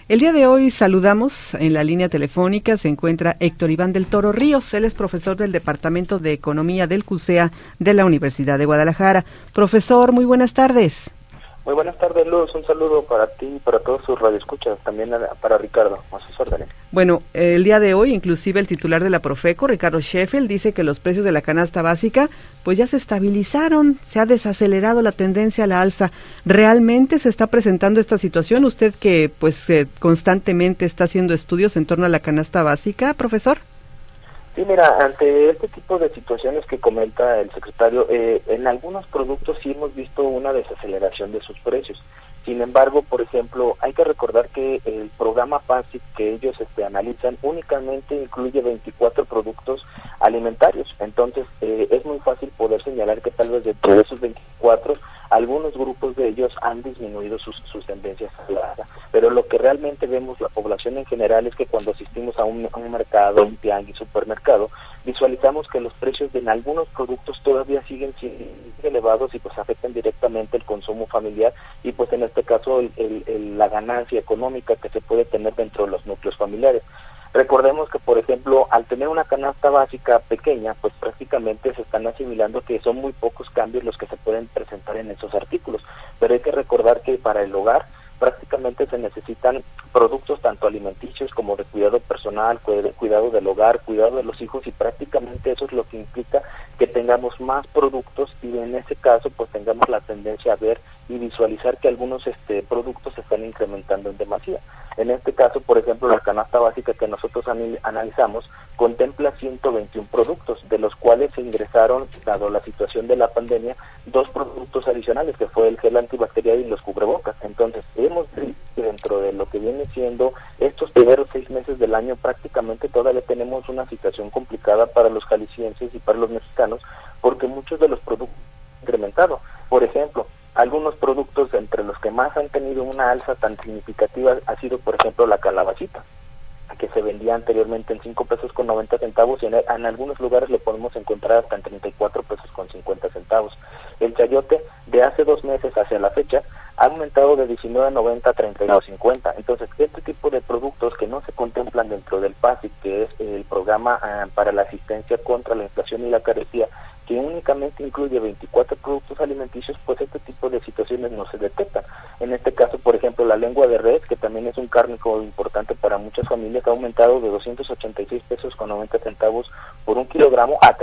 El día de hoy saludamos en la línea telefónica, se encuentra Héctor Iván del Toro Ríos, él es profesor del Departamento de Economía del CUSEA de la Universidad de Guadalajara. Profesor, muy buenas tardes. Muy buenas tardes, Luz. Un saludo para ti y para todos sus radioescuchas, también para Ricardo, a sus órdenes. Bueno, el día de hoy, inclusive el titular de la Profeco, Ricardo Sheffield, dice que los precios de la canasta básica pues ya se estabilizaron, se ha desacelerado la tendencia a la alza. ¿Realmente se está presentando esta situación? Usted que pues constantemente está haciendo estudios en torno a la canasta básica, profesor. Sí, mira, ante este tipo de situaciones que comenta el secretario, en algunos productos sí hemos visto una desaceleración de sus precios. Sin embargo, por ejemplo, hay que recordar que el programa PASIC que ellos analizan únicamente incluye 24 productos alimentarios. Entonces, es muy fácil poder señalar que tal vez de todos esos 24, algunos grupos de ellos han disminuido sus tendencias a la alza. Pero lo que realmente vemos la población en general es que cuando asistimos a un mercado, un tianguis, supermercado, visualizamos que los precios de algunos productos todavía siguen siendo elevados y pues afectan directamente el consumo familiar y pues en este caso la ganancia económica que se puede tener dentro de los núcleos familiares. Recordemos que, por ejemplo, al tener una canasta básica pequeña, pues prácticamente se están asimilando que son muy pocos cambios los que se pueden presentar en esos artículos, pero hay que recordar que para el hogar prácticamente se necesitan productos tanto alimenticios como de cuidado personal, cuidado del hogar, cuidado de los hijos, y prácticamente eso es lo que implica que tengamos más productos y en ese caso pues tengamos la tendencia a ver y visualizar que algunos productos se están incrementando en demasía. En este caso, por ejemplo, la canasta básica que nosotros analizamos contempla 121 productos, de los cuales se ingresaron, dado la situación de la pandemia, 2 productos adicionales, que fue el gel antibacterial y los cubrebocas. Entonces, hemos visto dentro de lo que viene siendo estos primeros 6 meses del año, prácticamente todavía tenemos una situación complicada para los jaliscienses y para los mexicanos, porque muchos de los productos han incrementado. Por ejemplo, algunos productos entre los que más han tenido una alza tan significativa ha sido, por ejemplo, la calabacita, que se vendía anteriormente en 5 pesos con 90 centavos y en algunos lugares lo podemos encontrar hasta en 34 pesos con 50 centavos. El chayote de hace 2 meses hacia la fecha ha aumentado de 19.90 a 32.50. Entonces, este tipo de productos que no se contemplan dentro del PASIC, que es el programa para la asistencia contra la inflación y la carestía, que únicamente incluye 24 productos alimenticios, pues este tipo de situaciones no se detectan. En este caso, por ejemplo, la lengua de res, que también es un cárnico importante para muchas familias, ha aumentado de 286 pesos con 90 centavos por 1 kilogramo a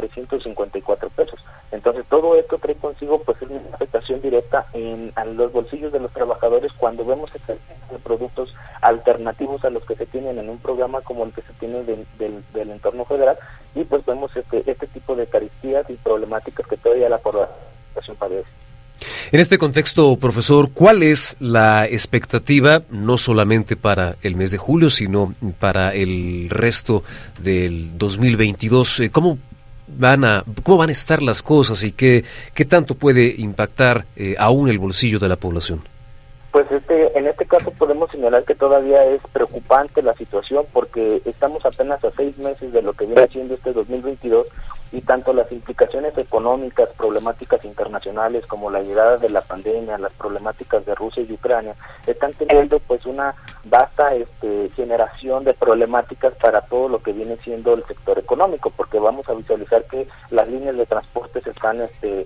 354 pesos. Entonces, todo esto trae consigo pues una afectación directa a los bolsillos de los trabajadores cuando vemos este tipo de productos alternativos a los que se tienen en un programa como el que se tiene del entorno federal, y pues vemos este tipo de carestías y problemáticas que todavía la población padece. En este contexto, profesor, ¿cuál es la expectativa, no solamente para el mes de julio, sino para el resto del 2022? ¿Cómo van a estar las cosas y qué tanto puede impactar aún el bolsillo de la población? Pues en este caso podemos señalar que todavía es preocupante la situación porque estamos apenas a 6 meses de lo que viene siendo este 2022 y tanto las implicaciones económicas, problemáticas internacionales como la llegada de la pandemia, las problemáticas de Rusia y Ucrania, están teniendo pues una vasta generación de problemáticas para todo lo que viene siendo el sector económico, porque vamos a visualizar que las líneas de transporte se están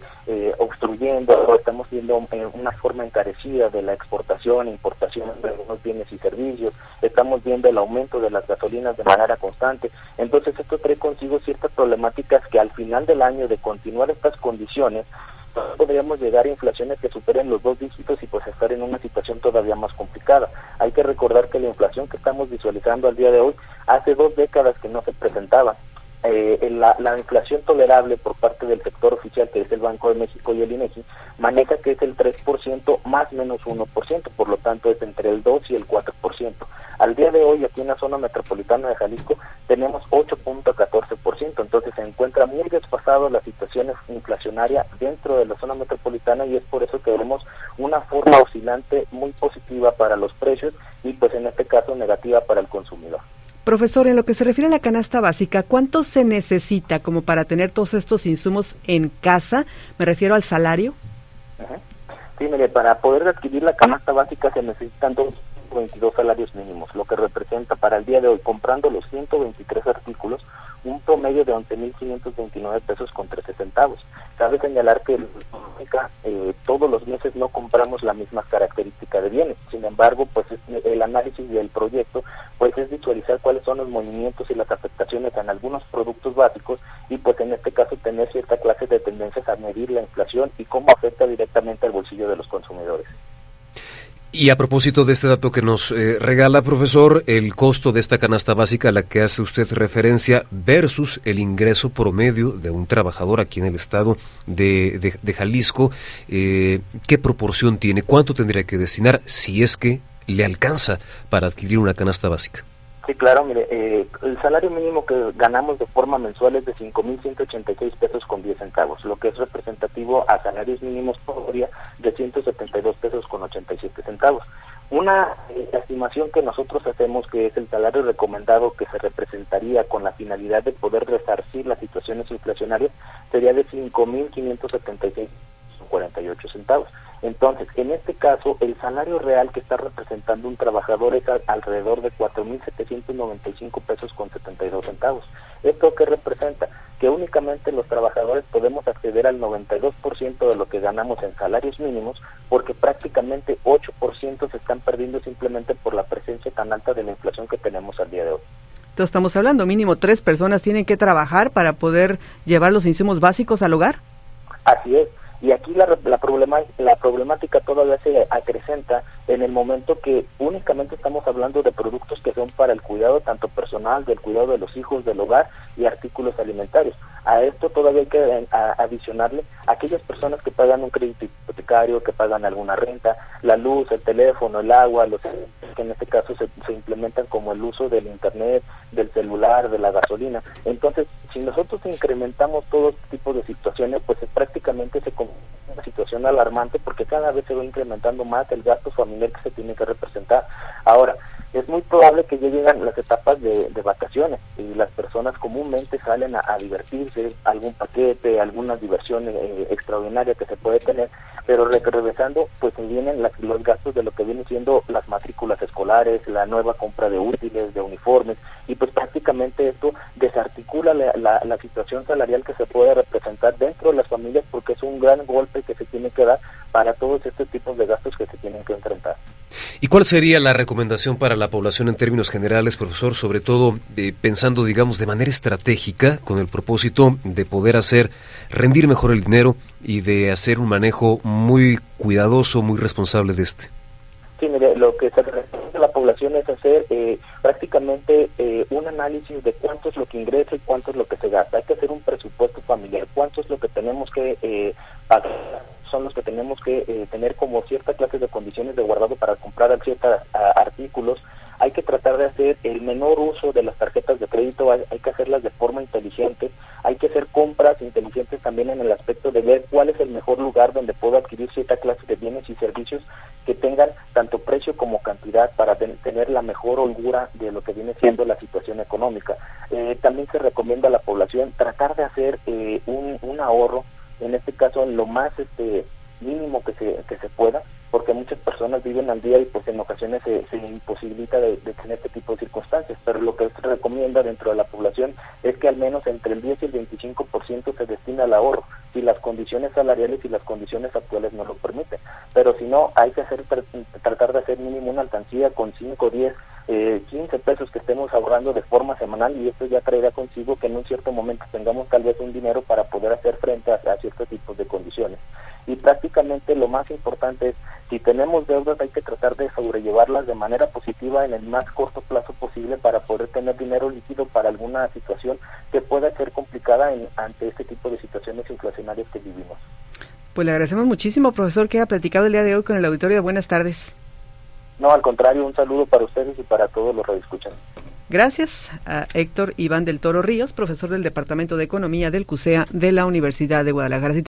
obstruyendo, estamos viendo una forma encarecida de la exportación e importación de algunos bienes y servicios, estamos viendo el aumento de las gasolinas de manera constante. Entonces esto trae consigo ciertas problemáticas que al final del año, de continuar estas condiciones, podríamos llegar a inflaciones que superen los 2 dígitos y pues estar en una situación todavía más complicada. Hay que recordar que la inflación que estamos visualizando al día de hoy, hace 2 décadas que no se presentaba. La inflación tolerable por parte del sector oficial, que es el Banco de México y el INEGI, maneja que es el 3% más menos 1%, por lo tanto es entre el 2 y el 4%. Al día de hoy, aquí en la zona metropolitana de Jalisco, tenemos 8.14%, entonces se encuentra muy desfasado la situación inflacionaria dentro de la zona metropolitana y es por eso que vemos una forma oscilante muy positiva para los precios y pues en este caso negativa para el consumidor. Profesor, en lo que se refiere a la canasta básica, ¿cuánto se necesita como para tener todos estos insumos en casa? Me refiero al salario. Sí, mire, para poder adquirir la canasta básica se necesitan 2 122 salarios mínimos, lo que representa para el día de hoy, comprando los 123 artículos, un promedio de 11.529 pesos con 13 centavos. Cabe señalar que todos los meses no compramos la misma característica de bienes. Sin embargo, pues el análisis del proyecto pues es visualizar cuáles son los movimientos y las afectaciones en algunos productos básicos y pues en este caso tener cierta clase de tendencias a medir la inflación y cómo afecta directamente al bolsillo de los consumidores. Y a propósito de este dato que nos regala, profesor, el costo de esta canasta básica a la que hace usted referencia versus el ingreso promedio de un trabajador aquí en el estado de Jalisco, ¿qué proporción tiene? ¿Cuánto tendría que destinar si es que le alcanza para adquirir una canasta básica? Sí, claro, mire, el salario mínimo que ganamos de forma mensual es de 5.186 pesos con 10 centavos, lo que es representativo a salarios mínimos por día de 172 pesos con 87 centavos. Una estimación que nosotros hacemos, que es el salario recomendado que se representaría con la finalidad de poder resarcir las situaciones inflacionarias, sería de 5.576 con 48 centavos. Entonces, en este caso, el salario real que está representando un trabajador es alrededor de 4.795 pesos con 72 centavos. ¿Esto qué representa? Que únicamente los trabajadores podemos acceder al 92% de lo que ganamos en salarios mínimos, porque prácticamente 8% se están perdiendo simplemente por la presencia tan alta de la inflación que tenemos al día de hoy. Entonces estamos hablando, mínimo 3 personas tienen que trabajar para poder llevar los insumos básicos al hogar. Así es. Y aquí la problemática todavía se acrecenta en el momento que únicamente estamos hablando de productos que son para el cuidado tanto personal, del cuidado de los hijos, del hogar y artículos alimentarios. A esto todavía hay que adicionarle a aquellas personas que pagan un crédito hipotecario, que pagan alguna renta, la luz, el teléfono, el agua, los que en este caso se implementan como el uso del internet, del celular, de la gasolina. Entonces, si nosotros incrementamos todo este tipo de situaciones, pues prácticamente se convierte en una situación alarmante porque cada vez se va incrementando más el gasto familiar que se tiene que representar. Ahora, es muy probable que ya lleguen las etapas de vacaciones y las personas comúnmente salen a divertirse, algún paquete, alguna diversión extraordinaria que se puede tener, pero regresando pues vienen los gastos de lo que vienen siendo las matrículas escolares, la nueva compra de útiles, de uniformes, y pues prácticamente esto desarticula la situación salarial que se puede representar dentro de las familias, porque es un gran golpe que se tiene que dar para todos estos tipos de gastos que se tienen que enfrentar. ¿Y cuál sería la recomendación para la población en términos generales, profesor? Sobre todo pensando, digamos, de manera estratégica, con el propósito de poder hacer rendir mejor el dinero y de hacer un manejo muy cuidadoso, muy responsable de este. Sí, mire, lo que se refiere a la población es hacer prácticamente un análisis de cuánto es lo que ingresa y cuánto es lo que se gasta. Hay que hacer un presupuesto familiar, cuánto es lo que tenemos que pagar, son los que tenemos que tener como cierta clase de condiciones de guardado para comprar ciertos artículos. Hay que tratar de hacer el menor uso de las tarjetas de crédito, hay que hacerlas de forma inteligente, hay que hacer compras inteligentes también en el aspecto de ver cuál es el mejor lugar donde puedo adquirir cierta clase de bienes y servicios que tengan tanto precio como cantidad para tener la mejor holgura de lo que viene siendo la situación económica. También se recomienda a la población tratar de hacer un ahorro, en este caso en lo más mínimo que se pueda, porque muchas personas viven al día y pues en ocasiones se imposibilita de tener este tipo de circunstancias, pero lo que se recomienda dentro de la población es que al menos entre el 10 y el 25% se destina al ahorro, si las condiciones salariales y las condiciones actuales no lo permiten, pero si no, hay que tratar de hacer mínimo una alcancía con 5, 10, 15 pesos que estemos ahorrando de forma semanal, y esto ya traerá consigo que en un cierto momento tengamos tal vez un dinero para poder hacer frente a ciertos tipos de condiciones. Y prácticamente lo más importante es, si tenemos deudas hay que tratar de sobrellevarlas de manera positiva en el más corto plazo posible para poder tener dinero líquido para alguna situación que pueda ser complicada ante este tipo de situaciones inflacionarias que vivimos. Pues le agradecemos muchísimo, profesor, que haya platicado el día de hoy con el auditorio. Buenas tardes. No, al contrario, un saludo para ustedes y para todos los radioescuchas. Gracias a Héctor Iván del Toro Ríos, profesor del Departamento de Economía del CUSEA de la Universidad de Guadalajara.